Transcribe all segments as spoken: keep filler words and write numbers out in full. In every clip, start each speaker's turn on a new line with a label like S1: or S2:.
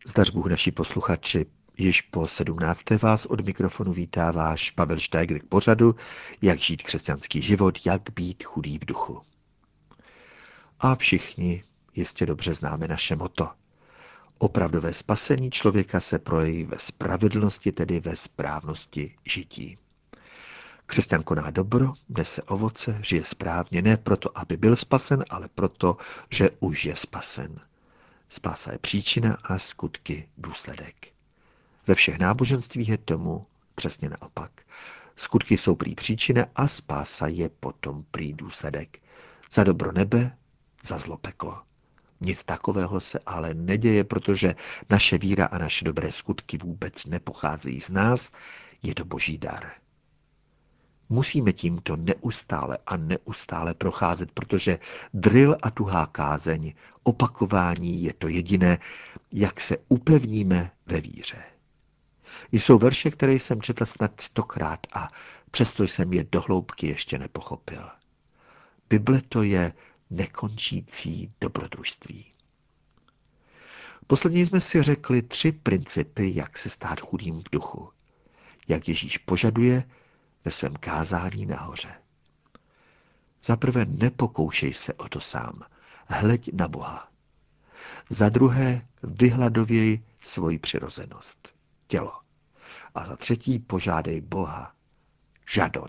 S1: Zdař Bůh, naši posluchači, již po sedmnácté vás od mikrofonu vítá váš Pavel Štajgr k pořadu Jak žít křesťanský život, jak být chudý v duchu. A všichni jistě dobře známe naše moto. Opravdové spasení člověka se projeví ve spravedlnosti, tedy ve správnosti žití. Křesťan koná dobro, nese ovoce, žije správně, ne proto, aby byl spasen, ale proto, že už je spasen. Spása je příčina a skutky důsledek. Ve všech náboženstvích je tomu přesně naopak. Skutky jsou prý příčina a spása je potom prý důsledek. Za dobro nebe, za zlo peklo. Nic takového se ale neděje, protože naše víra a naše dobré skutky vůbec nepocházejí z nás, je to boží dar. Musíme tímto neustále a neustále procházet, protože drill a tuhá kázeň, opakování je to jediné, jak se upevníme ve víře. Jsou verše, které jsem četl snad stokrát a přesto jsem je do hloubky ještě nepochopil. Bible to je nekončící dobrodružství. Posledně jsme si řekli tři principy, jak se stát chudým v duchu. Jak Ježíš požaduje ve svém kázání nahoře. Za prvé, nepokoušej se o to sám. Hleď na Boha. Za druhé, vyhladověj svoji přirozenost, tělo. A za třetí, požádej Boha, žadoň.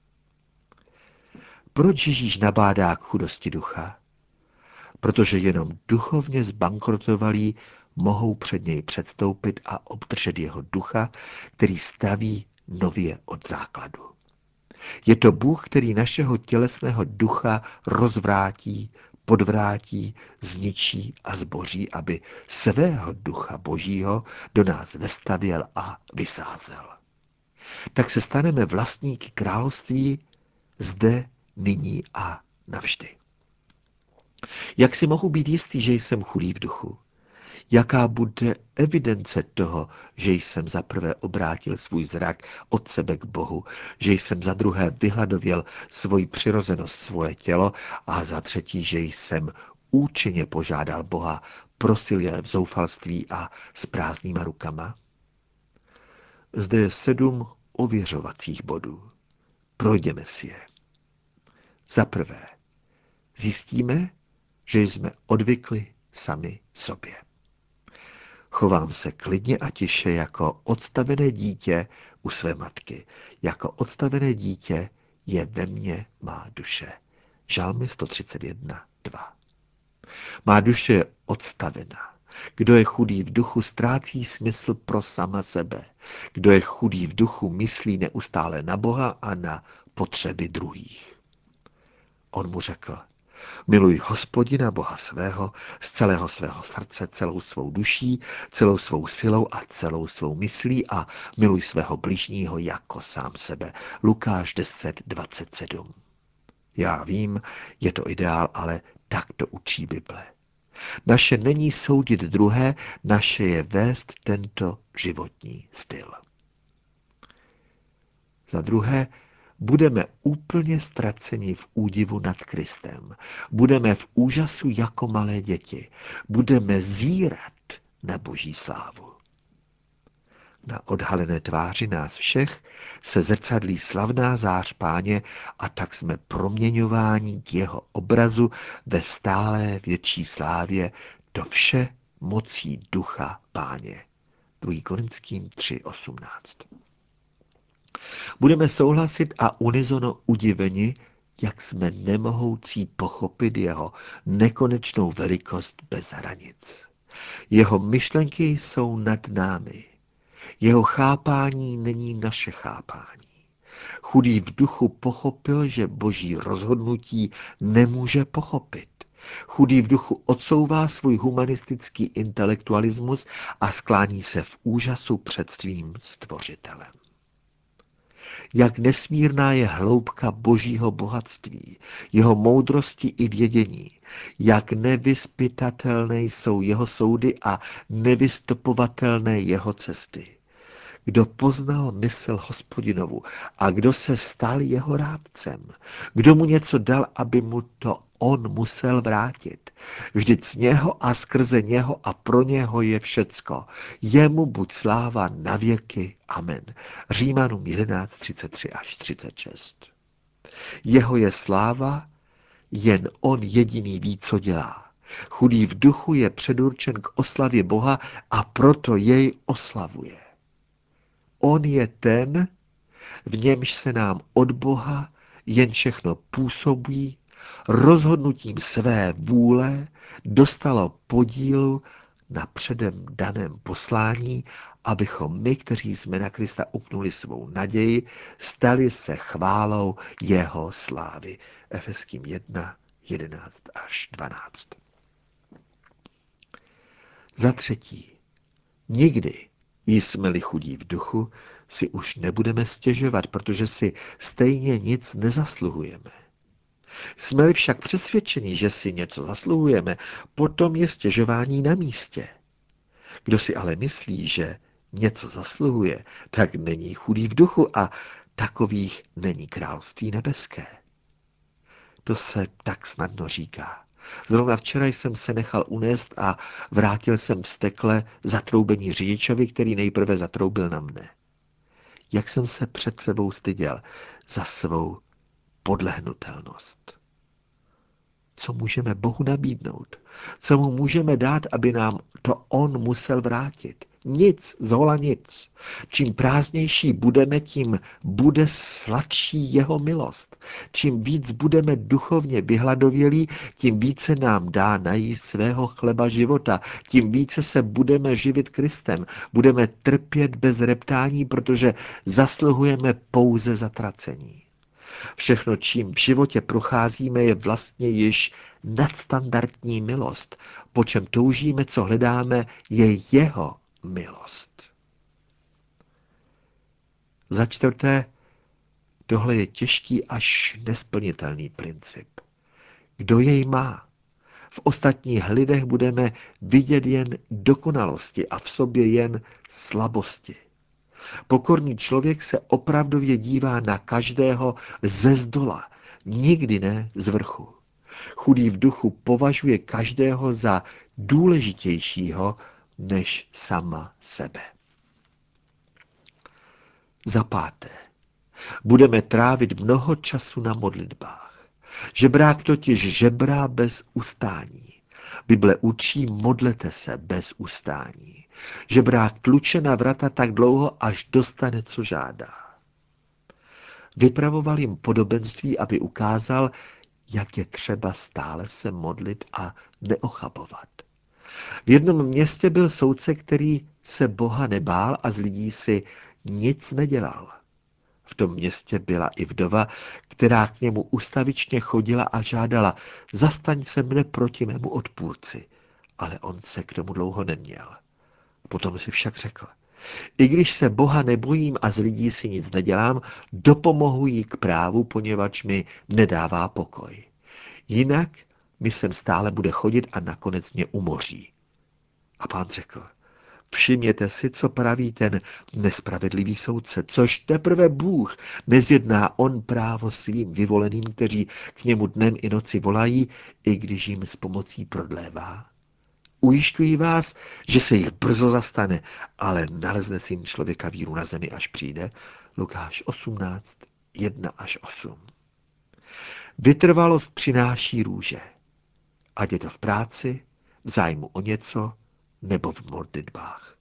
S1: Proč Ježíš nabádá k chudosti ducha? Protože jenom duchovně zbankrotovalí mohou před něj předstoupit a obdržet jeho ducha, který staví nově od základu. Je to Bůh, který našeho tělesného ducha rozvrátí, podvrátí, zničí a zboří, aby svého ducha božího do nás vestavěl a vysázel. Tak se staneme vlastníky království zde, nyní a navždy. Jak si mohu být jistý, že jsem chudý v duchu? Jaká bude evidence toho, že jsem za prvé obrátil svůj zrak od sebe k Bohu, že jsem za druhé vyhladověl svoji přirozenost, svoje tělo a za třetí, že jsem účinně požádal Boha, prosil je v zoufalství a s prázdnýma rukama? Zde je sedm ověřovacích bodů. Projdeme si je. Za prvé, zjistíme, že jsme odvykli sami sobě. Chovám se klidně a tiše jako odstavené dítě u své matky. Jako odstavené dítě je ve mně má duše. Žalmy sto třicet jedna, dva. Má duše je odstavená. Kdo je chudý v duchu, ztrácí smysl pro sama sebe. Kdo je chudý v duchu, myslí neustále na Boha a na potřeby druhých. On mu řekl, miluj Hospodina Boha svého z celého svého srdce, celou svou duší, celou svou silou a celou svou myslí a miluj svého bližního jako sám sebe. Lukáš deset, dvacet sedm. Já vím, je to ideál, ale tak to učí Bible. Naše není soudit druhé, naše je vést tento životní styl. Za druhé, budeme úplně ztraceni v údivu nad Kristem. Budeme v úžasu jako malé děti. Budeme zírat na boží slávu. Na odhalené tváři nás všech se zrcadlí slavná zář Páně a tak jsme proměňováni k jeho obrazu ve stálé větší slávě, to vše mocí ducha Páně. druhý Korinským tři osmnáct. Budeme souhlasit a unisono udiveni, jak jsme nemohoucí pochopit jeho nekonečnou velikost bez hranic. Jeho myšlenky jsou nad námi. Jeho chápání není naše chápání. Chudý v duchu pochopil, že boží rozhodnutí nemůže pochopit. Chudý v duchu odsouvá svůj humanistický intelektualismus a sklání se v úžasu před svým stvořitelem. Jak nesmírná je hloubka božího bohatství, jeho moudrosti i vědění, jak nevyzpytatelné jsou jeho soudy a nevystopovatelné jeho cesty. Kdo poznal mysl Hospodinovu a kdo se stal jeho rádcem, kdo mu něco dal, aby mu to on musel vrátit. Vždyť z něho a skrze něho a pro něho je všecko. Jemu buď sláva na věky. Amen. Římanům jedenáct, třicet tři až třicet šest. Jeho je sláva, jen on jediný ví, co dělá. Chudý v duchu je předurčen k oslavě Boha a proto jej oslavuje. On je ten, v němž se nám od Boha jen všechno působí, rozhodnutím své vůle dostalo podílu na předem daném poslání, abychom my, kteří jsme na Krista upnuli svou naději, stali se chválou jeho slávy. Efeským jedna, jedenáct až dvanáct. Za třetí, nikdy, jsme-li chudí v duchu, si už nebudeme stěžovat, protože si stejně nic nezasluhujeme. Jsme-li však přesvědčeni, že si něco zasluhujeme, potom je stěžování na místě. Kdo si ale myslí, že něco zasluhuje, tak není chudý v duchu a takových není království nebeské. To se tak snadno říká. Zrovna včera jsem se nechal unést a vrátil jsem vztekle zatroubení řidičovi, který nejprve zatroubil na mne. Jak jsem se před sebou styděl za svou podlehnutelnost. Co můžeme Bohu nabídnout? Co mu můžeme dát, aby nám to on musel vrátit? Nic, zhola nic. Čím prázdnější budeme, tím bude sladší jeho milost. Čím víc budeme duchovně vyhladovělí, tím více nám dá najíst svého chleba života. Tím více se budeme živit Kristem. Budeme trpět bez reptání, protože zasluhujeme pouze zatracení. Všechno, čím v životě procházíme, je vlastně již nadstandardní milost. Po čem toužíme, co hledáme, je jeho milost. Za čtvrté, tohle je těžký až nesplnitelný princip. Kdo jej má? V ostatních lidech budeme vidět jen dokonalosti a v sobě jen slabosti. Pokorný člověk se opravdově dívá na každého ze zdola, nikdy ne z vrchu. Chudý v duchu považuje každého za důležitějšího než sama sebe. Za páté, budeme trávit mnoho času na modlitbách. Žebrák totiž žebrá bez ustání. Bible učí, modlete se bez ustání. Žebrák tluče na vrata tak dlouho, až dostane, co žádá. Vypravoval jim podobenství, aby ukázal, jak je třeba stále se modlit a neochabovat. V jednom městě byl soudce, který se Boha nebál a z lidí si nic nedělal. V tom městě byla i vdova, která k němu ustavičně chodila a žádala, zastaň se mne proti mému odpůrci, ale on se k tomu dlouho neměl. Potom si však řekl, i když se Boha nebojím a z lidí si nic nedělám, dopomohu jí k právu, poněvadž mi nedává pokoj. Jinak mi sem stále bude chodit a nakonec mě umoří. A pán řekl, všimněte si, co praví ten nespravedlivý soudce, což teprve Bůh nezjedná on právo svým vyvoleným, kteří k němu dnem i noci volají, i když jim s pomocí prodlévá. Ujišťuji vás, že se jich brzo zastane, ale nalezne syn člověka víru na zemi, až přijde. Lukáš osmnáct, jedna až osm. Vytrvalost přináší růže. Ať je to v práci, v zájmu o něco, nebo v modlitbách.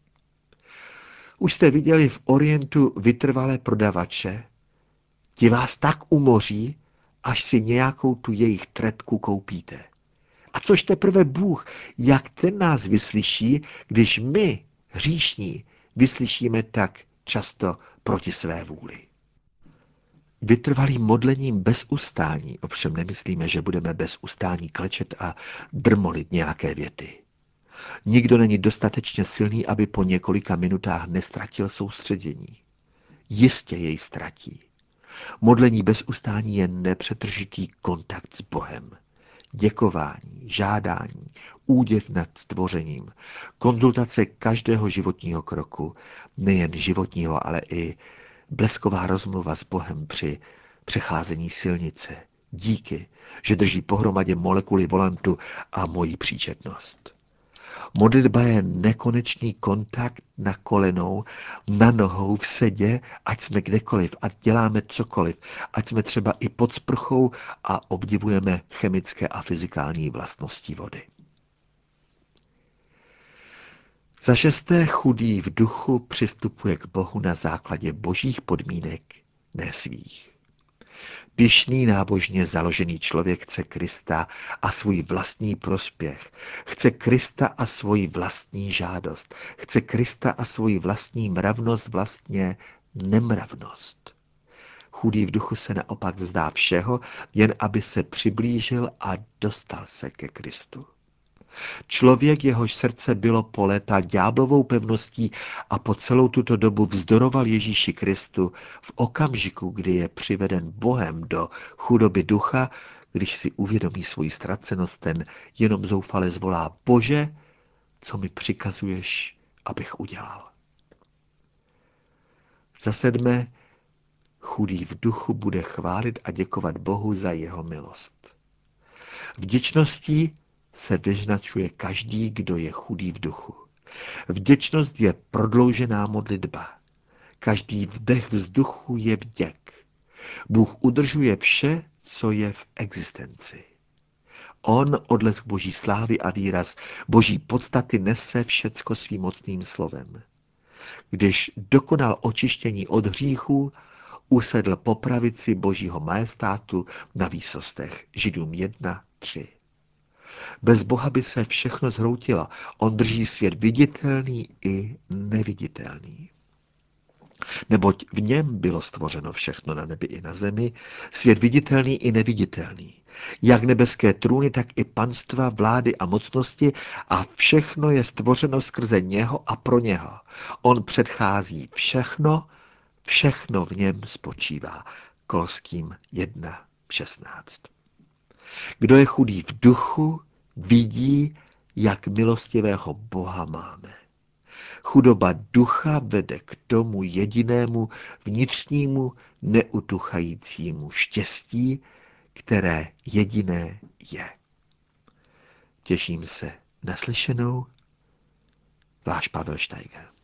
S1: Už jste viděli v Orientu vytrvalé prodavače? Ti vás tak umoří, až si nějakou tu jejich tretku koupíte. A což teprve Bůh, jak ten nás vyslyší, když my, hříšní, vyslyšíme tak často proti své vůli. Vytrvalým modlením bez ustání, ovšem nemyslíme, že budeme bez ustání klečet a drmolit nějaké věty. Nikdo není dostatečně silný, aby po několika minutách nestratil soustředění. Jistě jej ztratí. Modlení bez ustání je nepřetržitý kontakt s Bohem. Děkování, žádání, údiv nad stvořením, konzultace každého životního kroku, nejen životního, ale i blesková rozmluva s Bohem při přecházení silnice, Díky, že drží pohromadě molekuly volantu a moji příčetnost. Modlitba je nekonečný kontakt na kolenou, na nohou, v sedě, ať jsme kdekoliv, ať děláme cokoliv, ať jsme třeba i pod sprchou a obdivujeme chemické a fyzikální vlastnosti vody. Za šesté, chudý v duchu přistupuje k Bohu na základě božích podmínek, ne svých. Pyšný, nábožně založený člověk chce Krista a svůj vlastní prospěch. Chce Krista a svoji vlastní žádost. Chce Krista a svoji vlastní mravnost, vlastně nemravnost. Chudý v duchu se naopak vzdá všeho, jen aby se přiblížil a dostal se ke Kristu. Člověk, jehož srdce bylo po léta ďáblovou pevností a po celou tuto dobu vzdoroval Ježíši Kristu, v okamžiku, kdy je přiveden Bohem do chudoby ducha, když si uvědomí svoji ztracenost, ten jenom zoufale zvolá: Bože, co mi přikazuješ, abych udělal? Za sedmé, chudý v duchu bude chválit a děkovat Bohu za jeho milost. Vděčností se vyznačuje každý, kdo je chudý v duchu. Vděčnost je prodloužená modlitba. Každý vdech vzduchu je vděk. Bůh udržuje vše, co je v existenci. On, odlesk boží slávy a výraz boží podstaty, nese všecko svým mocným slovem. Když dokonal očištění od hříchů, usedl po pravici božího majestátu na výsostech. Židům jedna tři. Bez Boha by se všechno zhroutilo. On drží svět viditelný i neviditelný. Neboť v něm bylo stvořeno všechno na nebi i na zemi, svět viditelný i neviditelný. Jak nebeské trůny, tak i panstva, vlády a mocnosti, a všechno je stvořeno skrze něho a pro něho. On předchází všechno, všechno v něm spočívá. Koloským jedna šestnáct. Kdo je chudý v duchu, vidí, jak milostivého Boha máme. Chudoba ducha vede k tomu jedinému vnitřnímu neutuchajícímu štěstí, které jediné je. Těším se na slyšenou. Váš Pavel Steiger.